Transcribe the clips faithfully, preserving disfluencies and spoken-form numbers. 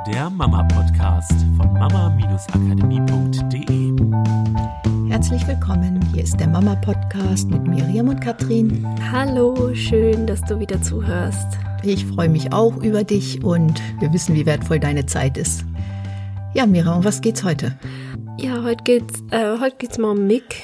der Mama-Podcast von mama akademie punkt de. Herzlich willkommen, hier ist der Mama-Podcast mit Miriam und Katrin. Hallo, schön, dass du wieder zuhörst. Ich freue mich auch über dich und wir wissen, wie wertvoll deine Zeit ist. Ja, Miriam, um was geht's heute? Ja, heute geht's, äh, heute geht's mal um Mick.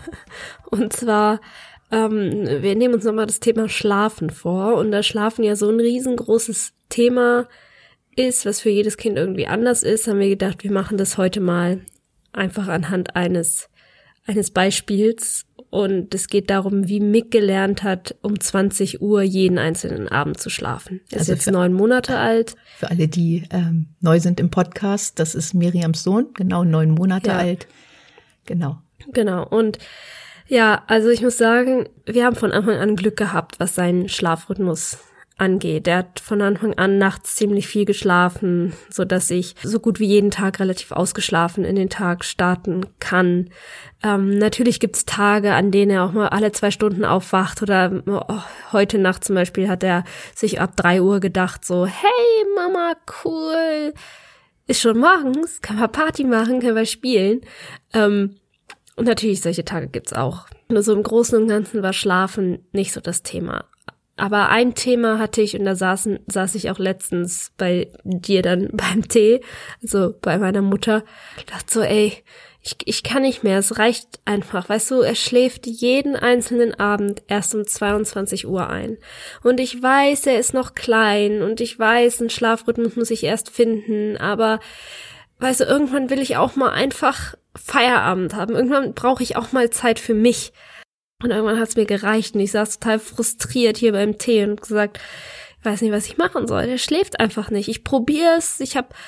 Und zwar, ähm, wir nehmen uns nochmal das Thema Schlafen vor. Und da Schlafen ja so ein riesengroßes Thema ist, was für jedes Kind irgendwie anders ist, haben wir gedacht, wir machen das heute mal einfach anhand eines eines Beispiels. Und es geht darum, wie Mick gelernt hat, um zwanzig Uhr jeden einzelnen Abend zu schlafen. Er ist also jetzt neun Monate alt. Für alle, die ähm, neu sind im Podcast, das ist Miriams Sohn, genau neun Monate ja. alt. Genau. Genau. Und ja, also ich muss sagen, wir haben von Anfang an Glück gehabt, was seinen Schlafrhythmus angeht. Er hat von Anfang an nachts ziemlich viel geschlafen, so dass ich so gut wie jeden Tag relativ ausgeschlafen in den Tag starten kann. Ähm, natürlich gibt's Tage, an denen er auch mal alle zwei Stunden aufwacht oder oh, heute Nacht zum Beispiel hat er sich ab drei Uhr gedacht so, hey Mama, cool, ist schon morgens, können wir Party machen, können wir spielen. Ähm, und natürlich solche Tage gibt's auch. Nur so im Großen und Ganzen war Schlafen nicht so das Thema. Aber ein Thema hatte ich und da saßen, saß ich auch letztens bei dir dann beim Tee, also bei meiner Mutter, dachte so, ey, ich, ich kann nicht mehr, es reicht einfach, weißt du, er schläft jeden einzelnen Abend erst um zweiundzwanzig Uhr ein. Und ich weiß, er ist noch klein und ich weiß, einen Schlafrhythmus muss ich erst finden, aber weißt du, irgendwann will ich auch mal einfach Feierabend haben, irgendwann brauche ich auch mal Zeit für mich. Und irgendwann hat's mir gereicht und ich saß total frustriert hier beim Tee und gesagt, ich weiß nicht, was ich machen soll. Der schläft einfach nicht. Ich probier's. Ich habe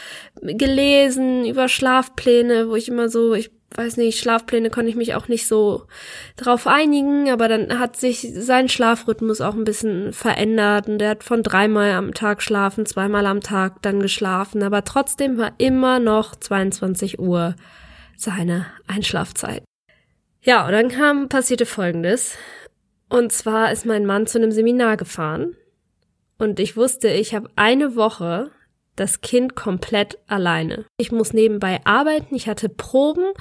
gelesen über Schlafpläne, wo ich immer so, ich weiß nicht, Schlafpläne konnte ich mich auch nicht so drauf einigen, aber dann hat sich sein Schlafrhythmus auch ein bisschen verändert und der hat von dreimal am Tag schlafen, zweimal am Tag dann geschlafen, aber trotzdem war immer noch zweiundzwanzig Uhr seine Einschlafzeit. Ja, und dann kam, passierte Folgendes. Und zwar ist mein Mann zu einem Seminar gefahren. Und ich wusste, ich habe eine Woche das Kind komplett alleine. Ich muss nebenbei arbeiten, ich hatte Proben,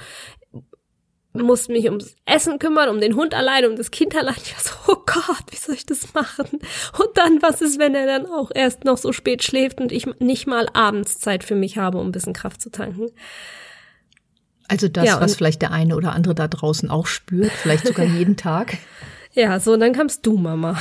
musste mich ums Essen kümmern, um den Hund alleine, um das Kind alleine. Ich war so, oh Gott, wie soll ich das machen? Und dann, was ist, wenn er dann auch erst noch so spät schläft und ich nicht mal abends Zeit für mich habe, um ein bisschen Kraft zu tanken? Also das, ja, was vielleicht der eine oder andere da draußen auch spürt, vielleicht sogar jeden Tag. Ja, so, und dann kamst du, Mama,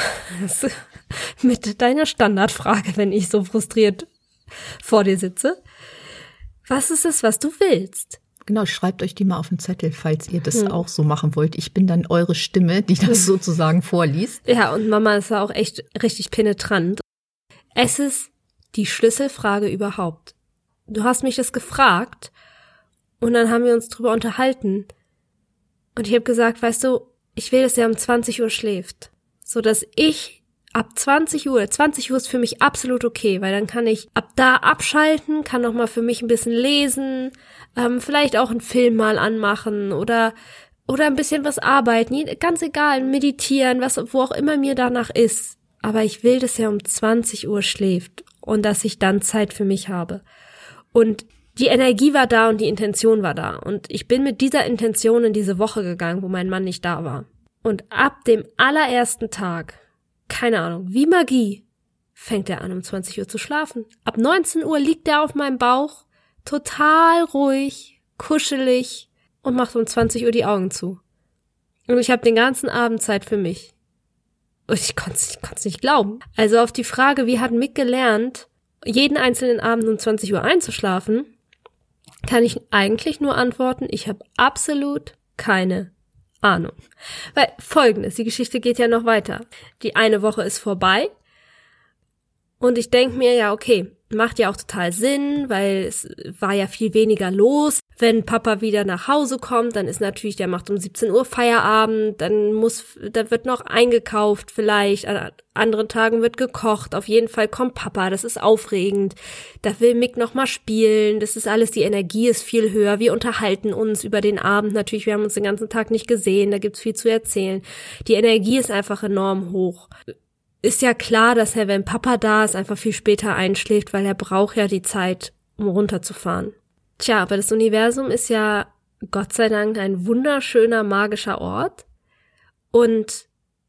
mit deiner Standardfrage, wenn ich so frustriert vor dir sitze. Was ist es, was du willst? Genau, schreibt euch die mal auf den Zettel, falls ihr das hm. auch so machen wollt. Ich bin dann eure Stimme, die das sozusagen vorliest. Ja, und Mama ist ja auch echt richtig penetrant. Es ist die Schlüsselfrage überhaupt. Du hast mich das gefragt. Und dann haben wir uns drüber unterhalten. Und ich habe gesagt, weißt du, ich will, dass er um zwanzig Uhr schläft. So dass ich ab zwanzig Uhr, zwanzig Uhr ist für mich absolut okay, weil dann kann ich ab da abschalten, kann noch mal für mich ein bisschen lesen, ähm, vielleicht auch einen Film mal anmachen oder oder ein bisschen was arbeiten, ganz egal, meditieren, was wo auch immer mir danach ist. Aber ich will, dass er um zwanzig Uhr schläft und dass ich dann Zeit für mich habe. Und die Energie war da und die Intention war da. Und ich bin mit dieser Intention in diese Woche gegangen, wo mein Mann nicht da war. Und ab dem allerersten Tag, keine Ahnung, wie Magie, fängt er an, um zwanzig Uhr zu schlafen. Ab neunzehn Uhr liegt er auf meinem Bauch, total ruhig, kuschelig und macht um zwanzig Uhr die Augen zu. Und ich habe den ganzen Abend Zeit für mich. Und ich konnte es nicht glauben. Also auf die Frage, wie hat Mick gelernt, jeden einzelnen Abend um zwanzig Uhr einzuschlafen, kann ich eigentlich nur antworten, ich habe absolut keine Ahnung. Weil Folgendes, die Geschichte geht ja noch weiter. Die eine Woche ist vorbei und ich denke mir, ja okay, macht ja auch total Sinn, weil es war ja viel weniger los. Wenn Papa wieder nach Hause kommt, dann ist natürlich, der macht um siebzehn Uhr Feierabend, dann muss, da wird noch eingekauft vielleicht, an anderen Tagen wird gekocht, auf jeden Fall kommt Papa, das ist aufregend, da will Mick noch mal spielen, das ist alles, die Energie ist viel höher, wir unterhalten uns über den Abend, natürlich, wir haben uns den ganzen Tag nicht gesehen, da gibt's viel zu erzählen, die Energie ist einfach enorm hoch. Ist ja klar, dass er, wenn Papa da ist, einfach viel später einschläft, weil er braucht ja die Zeit, um runterzufahren. Tja, aber das Universum ist ja Gott sei Dank ein wunderschöner, magischer Ort. Und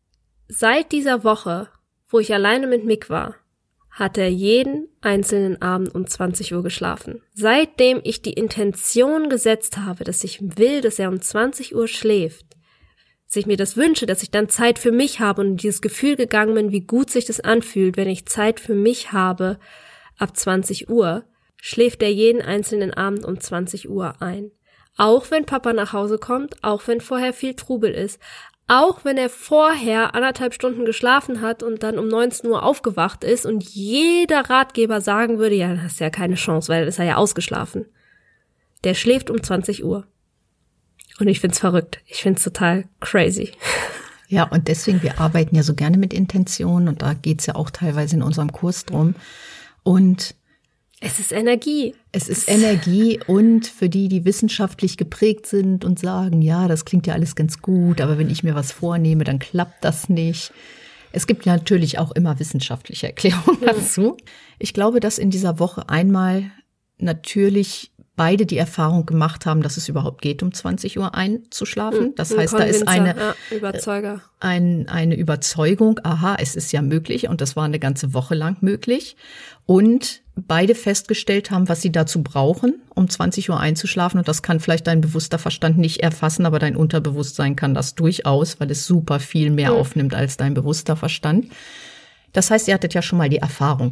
seit dieser Woche, wo ich alleine mit Mick war, hat er jeden einzelnen Abend um zwanzig Uhr geschlafen. Seitdem ich die Intention gesetzt habe, dass ich will, dass er um zwanzig Uhr schläft, dass ich mir das wünsche, dass ich dann Zeit für mich habe und dieses Gefühl gegangen bin, wie gut sich das anfühlt, wenn ich Zeit für mich habe ab zwanzig Uhr, schläft er jeden einzelnen Abend um zwanzig Uhr ein. Auch wenn Papa nach Hause kommt, auch wenn vorher viel Trubel ist, auch wenn er vorher anderthalb Stunden geschlafen hat und dann um neunzehn Uhr aufgewacht ist und jeder Ratgeber sagen würde, ja, dann hast du ja keine Chance, weil dann ist er ja ausgeschlafen. Der schläft um zwanzig Uhr. Und ich find's verrückt. Ich find's total crazy. Ja, und deswegen, wir arbeiten ja so gerne mit Intentionen und da geht's ja auch teilweise in unserem Kurs drum. Und es ist Energie. Es ist Energie und für die, die wissenschaftlich geprägt sind und sagen, ja, das klingt ja alles ganz gut, aber wenn ich mir was vornehme, dann klappt das nicht. Es gibt ja natürlich auch immer wissenschaftliche Erklärungen dazu. Ich glaube, dass in dieser Woche einmal natürlich beide die Erfahrung gemacht haben, dass es überhaupt geht, um zwanzig Uhr einzuschlafen. Das heißt, da ist eine, ja, Überzeuger. Ein, eine Überzeugung, aha, es ist ja möglich und das war eine ganze Woche lang möglich. Und beide festgestellt haben, was sie dazu brauchen, um zwanzig Uhr einzuschlafen. Und das kann vielleicht dein bewusster Verstand nicht erfassen, aber dein Unterbewusstsein kann das durchaus, weil es super viel mehr mhm. aufnimmt als dein bewusster Verstand. Das heißt, ihr hattet ja schon mal die Erfahrung,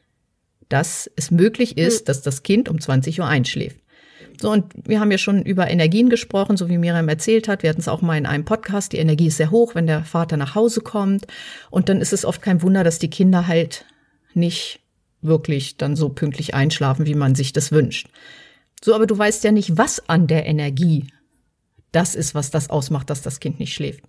dass es möglich ist, mhm. dass das Kind um zwanzig Uhr einschläft. So, und wir haben ja schon über Energien gesprochen, so wie Miriam erzählt hat. Wir hatten es auch mal in einem Podcast. Die Energie ist sehr hoch, wenn der Vater nach Hause kommt. Und dann ist es oft kein Wunder, dass die Kinder halt nicht wirklich dann so pünktlich einschlafen, wie man sich das wünscht. So, aber du weißt ja nicht, was an der Energie das ist, was das ausmacht, dass das Kind nicht schläft.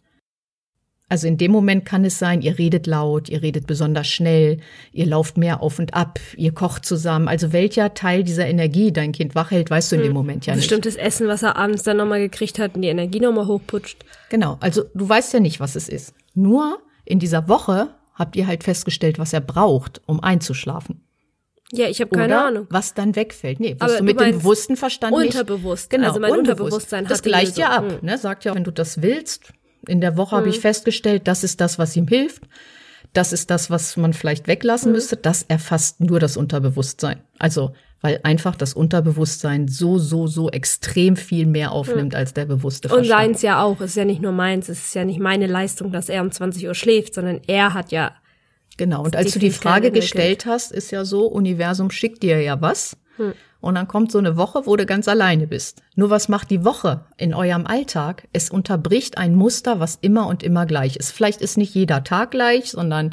Also in dem Moment kann es sein, ihr redet laut, ihr redet besonders schnell, ihr lauft mehr auf und ab, ihr kocht zusammen. Also welcher Teil dieser Energie dein Kind wach hält, weißt du in dem Moment ja nicht. Bestimmtes Essen, was er abends dann nochmal gekriegt hat und die Energie nochmal hochputscht. Genau, also du weißt ja nicht, was es ist. Nur in dieser Woche habt ihr halt festgestellt, was er braucht, um einzuschlafen. Ja, ich habe keine Oder Ahnung. Was dann wegfällt. Nee, was Aber du mit du dem bewussten Verstand nicht. Unterbewusst. Genau, also mein unbewusst. Unterbewusstsein das hat die gleicht ja Lösung. ab. Ne? Sagt ja, wenn du das willst. In der Woche hm. habe ich festgestellt, das ist das, was ihm hilft. Das ist das, was man vielleicht weglassen hm. müsste. Das erfasst nur das Unterbewusstsein. Also, weil einfach das Unterbewusstsein so, so, so extrem viel mehr aufnimmt hm. als der bewusste Verstand. Und seins ja auch. Es ist ja nicht nur meins. Es ist ja nicht meine Leistung, dass er um zwanzig Uhr schläft, sondern er hat ja. Genau, und als du die Frage gestellt hast, ist ja so, Universum schickt dir ja was. Hm. Und dann kommt so eine Woche, wo du ganz alleine bist. Nur was macht die Woche in eurem Alltag? Es unterbricht ein Muster, was immer und immer gleich ist. Vielleicht ist nicht jeder Tag gleich, sondern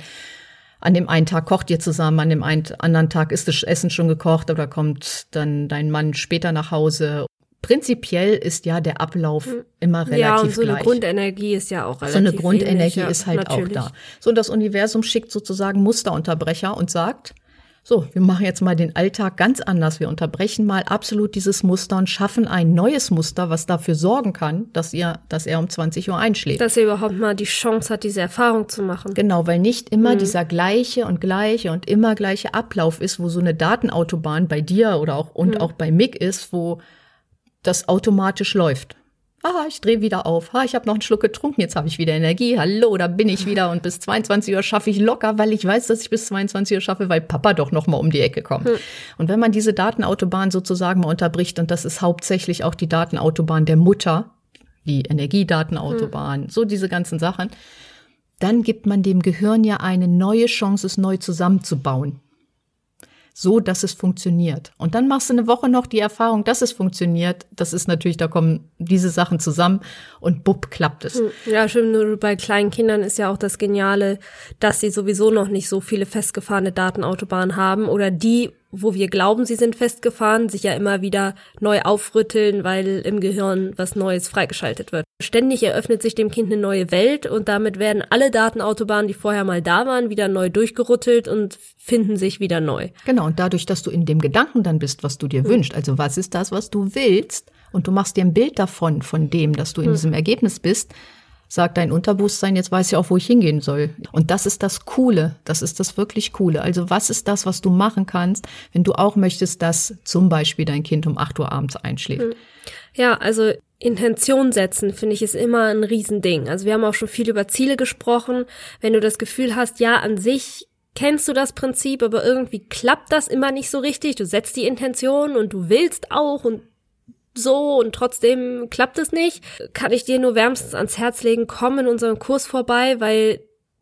an dem einen Tag kocht ihr zusammen, an dem einen, anderen Tag ist das Essen schon gekocht oder kommt dann dein Mann später nach Hause. Prinzipiell ist ja der Ablauf immer relativ gleich. Ja, und so eine gleich. Grundenergie ist ja auch relativ So eine Grundenergie ähnlich, ja, ist halt natürlich. auch da. So, und das Universum schickt sozusagen Musterunterbrecher und sagt, so, wir machen jetzt mal den Alltag ganz anders. Wir unterbrechen mal absolut dieses Muster und schaffen ein neues Muster, was dafür sorgen kann, dass ihr, dass er um zwanzig Uhr einschläft. Dass er überhaupt mal die Chance hat, diese Erfahrung zu machen. Genau, weil nicht immer Mhm. dieser gleiche und gleiche und immer gleiche Ablauf ist, wo so eine Datenautobahn bei dir oder auch und Mhm. auch bei Mick ist, wo das automatisch läuft. Ah, ich drehe wieder auf. Ah, ich habe noch einen Schluck getrunken, jetzt habe ich wieder Energie. Hallo, da bin ich wieder und bis zweiundzwanzig Uhr schaffe ich locker, weil ich weiß, dass ich bis zweiundzwanzig Uhr schaffe, weil Papa doch noch mal um die Ecke kommt. Hm. Und wenn man diese Datenautobahn sozusagen mal unterbricht, und das ist hauptsächlich auch die Datenautobahn der Mutter, die Energiedatenautobahn, hm. so diese ganzen Sachen, dann gibt man dem Gehirn ja eine neue Chance, es neu zusammenzubauen. So, dass es funktioniert. Und dann machst du eine Woche noch die Erfahrung, dass es funktioniert. Das ist natürlich, da kommen diese Sachen zusammen und bupp, klappt es. Ja, stimmt. Nur bei kleinen Kindern ist ja auch das Geniale, dass sie sowieso noch nicht so viele festgefahrene Datenautobahnen haben oder die, wo wir glauben, sie sind festgefahren, sich ja immer wieder neu aufrütteln, weil im Gehirn was Neues freigeschaltet wird. Ständig eröffnet sich dem Kind eine neue Welt und damit werden alle Datenautobahnen, die vorher mal da waren, wieder neu durchgerüttelt und finden sich wieder neu. Genau, und dadurch, dass du in dem Gedanken dann bist, was du dir hm. wünschst, also was ist das, was du willst, und du machst dir ein Bild davon, von dem, dass du in hm. diesem Ergebnis bist, sagt dein Unterbewusstsein, jetzt weiß ich auch, wo ich hingehen soll. Und das ist das Coole, das ist das wirklich Coole. Also was ist das, was du machen kannst, wenn du auch möchtest, dass zum Beispiel dein Kind um acht Uhr abends einschläft? Ja, also Intention setzen, finde ich, ist immer ein Riesending. Also wir haben auch schon viel über Ziele gesprochen. Wenn du das Gefühl hast, ja, an sich kennst du das Prinzip, aber irgendwie klappt das immer nicht so richtig. Du setzt die Intention und du willst auch und so und trotzdem klappt es nicht, kann ich dir nur wärmstens ans Herz legen, komm in unserem Kurs vorbei, weil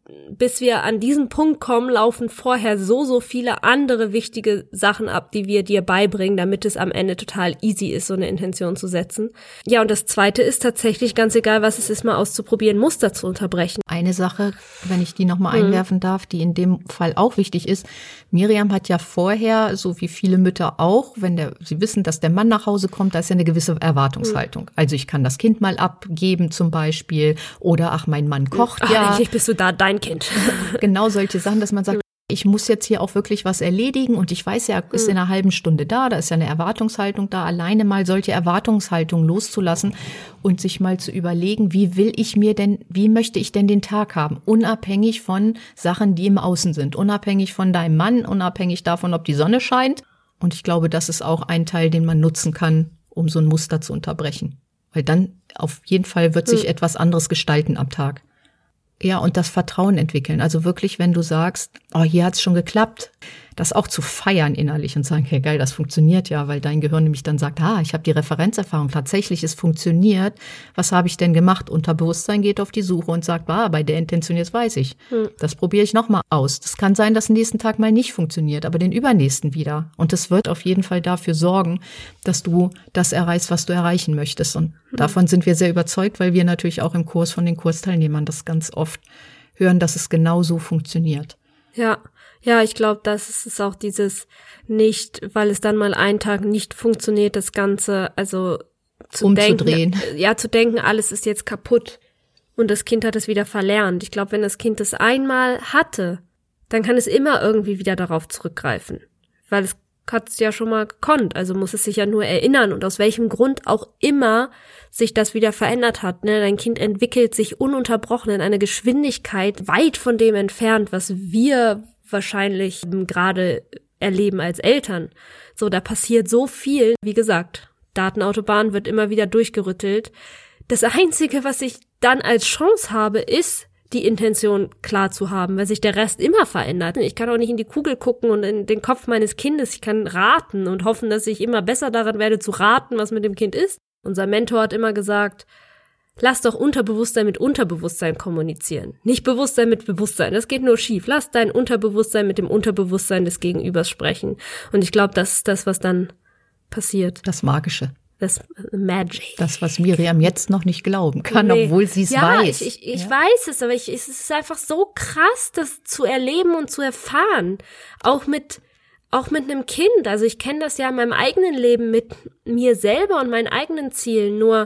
bis wir an diesen Punkt kommen, laufen vorher so, so viele andere wichtige Sachen ab, die wir dir beibringen, damit es am Ende total easy ist, so eine Intention zu setzen. Ja, und das Zweite ist tatsächlich, ganz egal, was es ist, mal auszuprobieren, Muster zu unterbrechen. Eine Sache, wenn ich die nochmal mhm. einwerfen darf, die in dem Fall auch wichtig ist. Miriam hat ja vorher, so wie viele Mütter auch, wenn der, sie wissen, dass der Mann nach Hause kommt, da ist ja eine gewisse Erwartungshaltung. Mhm. Also ich kann das Kind mal abgeben zum Beispiel oder ach, mein Mann kocht ach, ja. Endlich bist du da, dein Kind. Genau solche Sachen, dass man sagt, ich muss jetzt hier auch wirklich was erledigen und ich weiß ja, er ist in einer halben Stunde da, da ist ja eine Erwartungshaltung da, alleine mal solche Erwartungshaltung loszulassen und sich mal zu überlegen, wie will ich mir denn, wie möchte ich denn den Tag haben, unabhängig von Sachen, die im Außen sind, unabhängig von deinem Mann, unabhängig davon, ob die Sonne scheint. Und ich glaube, das ist auch ein Teil, den man nutzen kann, um so ein Muster zu unterbrechen. Weil dann auf jeden Fall wird sich mhm. etwas anderes gestalten am Tag. Ja, und das Vertrauen entwickeln. Also wirklich, wenn du sagst, oh, hier hat's schon geklappt, das auch zu feiern innerlich und sagen, hey, geil, das funktioniert ja, weil dein Gehirn nämlich dann sagt, ah, ich habe die Referenzerfahrung, tatsächlich, es funktioniert. Was habe ich denn gemacht? Unterbewusstsein geht auf die Suche und sagt, ah, bei der Intention, jetzt weiß ich. Hm. Das probiere ich nochmal aus. Das kann sein, dass den nächsten Tag mal nicht funktioniert, aber den übernächsten wieder. Und das wird auf jeden Fall dafür sorgen, dass du das erreichst, was du erreichen möchtest. Und hm. davon sind wir sehr überzeugt, weil wir natürlich auch im Kurs von den Kursteilnehmern das ganz oft hören, dass es genau so funktioniert. Ja, ja, ich glaube, das ist auch dieses nicht, weil es dann mal einen Tag nicht funktioniert, das Ganze, also zu umzudrehen. denken, ja, zu denken, alles ist jetzt kaputt und das Kind hat es wieder verlernt. Ich glaube, wenn das Kind es einmal hatte, dann kann es immer irgendwie wieder darauf zurückgreifen, weil es hat es ja schon mal gekonnt, also muss es sich ja nur erinnern und aus welchem Grund auch immer sich das wieder verändert hat. Ne? Dein Kind entwickelt sich ununterbrochen in einer Geschwindigkeit weit von dem entfernt, was wir wahrscheinlich gerade erleben als Eltern. So, da passiert so viel. Wie gesagt, Datenautobahn wird immer wieder durchgerüttelt. Das Einzige, was ich dann als Chance habe, ist, die Intention klar zu haben, weil sich der Rest immer verändert. Ich kann auch nicht in die Kugel gucken und in den Kopf meines Kindes. Ich kann raten und hoffen, dass ich immer besser daran werde zu raten, was mit dem Kind ist. Unser Mentor hat immer gesagt, lass doch Unterbewusstsein mit Unterbewusstsein kommunizieren. Nicht Bewusstsein mit Bewusstsein, das geht nur schief. Lass dein Unterbewusstsein mit dem Unterbewusstsein des Gegenübers sprechen. Und ich glaube, das ist das, was dann passiert. Das Magische. Das Magic. Das, was Miriam jetzt noch nicht glauben kann, nee. obwohl sie es ja, weiß. Ich, ich, ich ja, weiß es, aber ich, es ist einfach so krass, das zu erleben und zu erfahren. Auch mit, auch mit einem Kind. Also ich kenne das ja in meinem eigenen Leben mit mir selber und meinen eigenen Zielen. Nur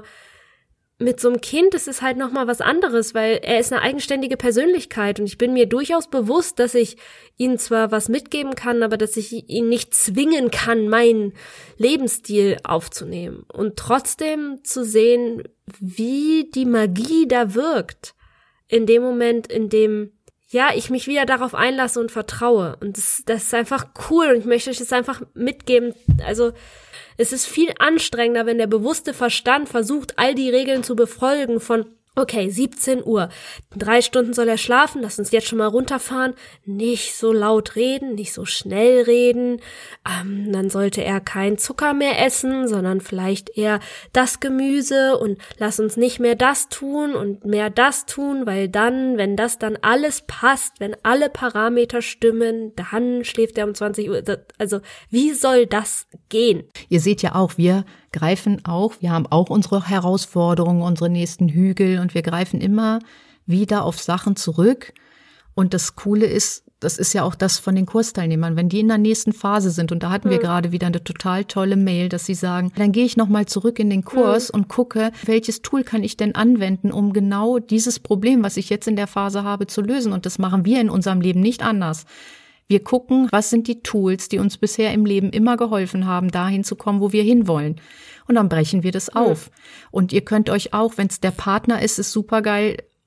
mit so einem Kind ist es halt nochmal was anderes, weil er ist eine eigenständige Persönlichkeit und ich bin mir durchaus bewusst, dass ich ihm zwar was mitgeben kann, aber dass ich ihn nicht zwingen kann, meinen Lebensstil aufzunehmen und trotzdem zu sehen, wie die Magie da wirkt in dem Moment, in dem ja, ich mich wieder darauf einlasse und vertraue und das, das ist einfach cool und ich möchte euch das einfach mitgeben, also es ist viel anstrengender, wenn der bewusste Verstand versucht, all die Regeln zu befolgen von, okay, siebzehn Uhr, drei Stunden soll er schlafen, lass uns jetzt schon mal runterfahren, nicht so laut reden, nicht so schnell reden, ähm, dann sollte er kein Zucker mehr essen, sondern vielleicht eher das Gemüse und lass uns nicht mehr das tun und mehr das tun, weil dann, wenn das dann alles passt, wenn alle Parameter stimmen, dann schläft er um zwanzig Uhr, also wie soll das gehen? Ihr seht ja auch, wir greifen auch, wir haben auch unsere Herausforderungen, unsere nächsten Hügel und wir greifen immer wieder auf Sachen zurück. Und das Coole ist, das ist ja auch das von den Kursteilnehmern, wenn die in der nächsten Phase sind und da hatten wir mhm. gerade wieder eine total tolle Mail, dass sie sagen, dann gehe ich nochmal zurück in den Kurs mhm. und gucke, welches Tool kann ich denn anwenden, um genau dieses Problem, was ich jetzt in der Phase habe, zu lösen. Und das machen wir in unserem Leben nicht anders. Wir gucken, was sind die Tools, die uns bisher im Leben immer geholfen haben, dahin zu kommen, wo wir hinwollen. Und dann brechen wir das auf. Mhm. Und ihr könnt euch auch, wenn es der Partner ist, ist super geil,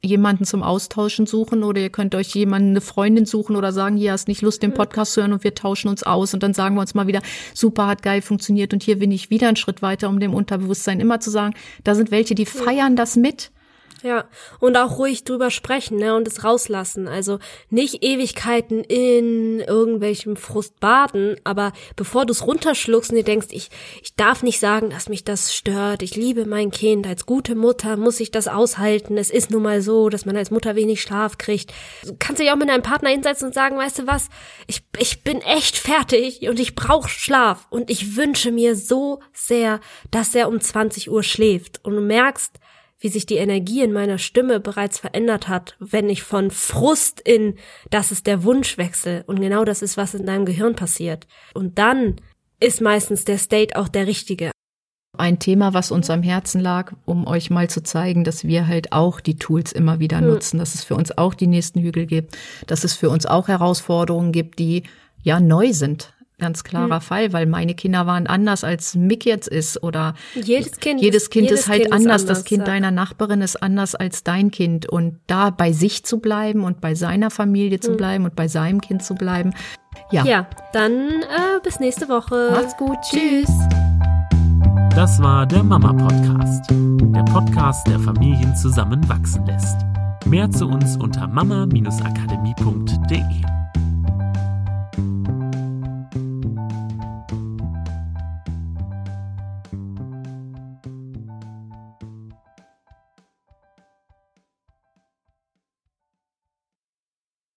jemanden zum Austauschen suchen oder ihr könnt euch jemanden, eine Freundin suchen oder sagen, hier hast nicht Lust, den Podcast zu hören und wir tauschen uns aus und dann sagen wir uns mal wieder, super, hat geil funktioniert und hier bin ich wieder einen Schritt weiter, um dem Unterbewusstsein immer zu sagen, da sind welche, die feiern das mit. Ja, und auch ruhig drüber sprechen, ne, und es rauslassen. Also nicht Ewigkeiten in irgendwelchem Frust baden, aber bevor du es runterschluckst und dir denkst, ich ich darf nicht sagen, dass mich das stört, ich liebe mein Kind, als gute Mutter muss ich das aushalten, es ist nun mal so, dass man als Mutter wenig Schlaf kriegt. Du kannst dich auch mit deinem Partner hinsetzen und sagen, weißt du was, ich ich bin echt fertig und ich brauche Schlaf und ich wünsche mir so sehr, dass er um zwanzig Uhr schläft und du merkst, wie sich die Energie in meiner Stimme bereits verändert hat, wenn ich von Frust in, das ist der Wunschwechsel und genau das ist, was in deinem Gehirn passiert. Und dann ist meistens der State auch der richtige. Ein Thema, was uns am Herzen lag, um euch mal zu zeigen, dass wir halt auch die Tools immer wieder hm. nutzen, dass es für uns auch die nächsten Hügel gibt, dass es für uns auch Herausforderungen gibt, die ja neu sind. Ganz klarer hm. Fall, weil meine Kinder waren anders, als Mick jetzt ist oder jedes Kind, jedes Kind jedes ist halt kind anders. Ist anders. Das Kind ja. deiner Nachbarin ist anders als dein Kind und da bei sich zu bleiben und bei seiner Familie zu hm. bleiben und bei seinem Kind zu bleiben. Ja, ja dann äh, bis nächste Woche. Macht's gut. Tschüss. Das war der Mama-Podcast. Der Podcast, der Familien zusammenwachsen lässt. Mehr zu uns unter mama Bindestrich akademie Punkt de.